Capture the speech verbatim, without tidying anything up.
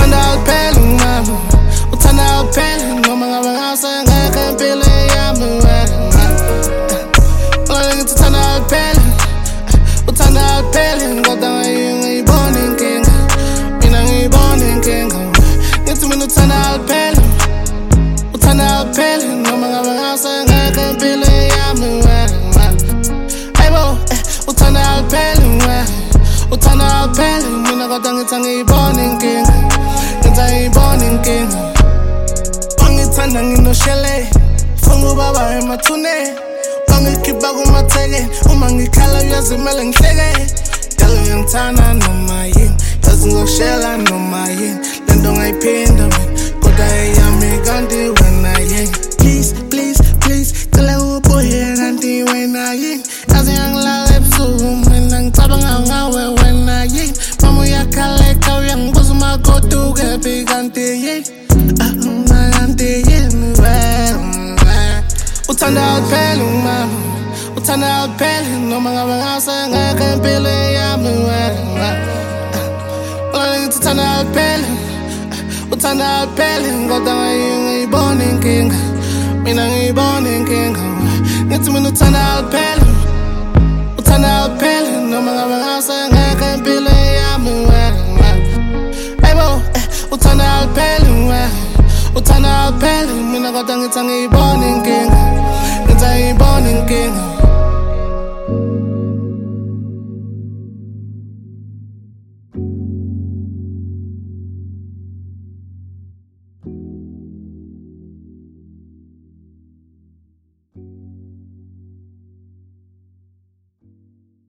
uthanda uphele mama, uthanda uphele noma ngabe ngasengekho empilweni yami wena. Ngeke ngithi uthanda uphele, uthanda uphele kodwa ngiyibona inkinga, mina ngiyibona inkinga. Ngithi mina uthanda uphele, uthanda uphele noma ngabe ngasengekho empilweni yami wena. Hayibo, uthanda uphele wena, uthanda uphele mina kodwa ngithi ngiyibona inkinga, ngithi ngiyibona inkinga. Wangithanda nginoshele, funa ubaba emathuneni, wangikhipha kumathekeni, uma ngikhala uyazimele ngihleke. Ngalo uyangithanda noma yini, yazi ngizokushela noma yini, lento ngayiphinda mina kodwa eyami kanti wena yini. Please, please, please, cela ubuye kanti wena yini, yazi ngiyangilala ebusuku mina ngicabanga ngawe wena yini. Mama uyakhaleka uyangibuza umakoti ukephi kanti yini, ah kanti yini wena. Uthanda uphele mama, uthanda uphele noma ngabe ngasengekho empilweni yami wena. Ngeke ngithi uthanda uphele, uthanda uphele kodwa ngiyibona inkinga, mina ngiyibona inkinga. Ngithi mina uthanda uphele, uthanda uphele noma ngabe ngasengekho empilweni yami wena. Hayibo, uthanda uphele wena, uthanda uphele mina kodwa ngithi ngiyibona inkinga.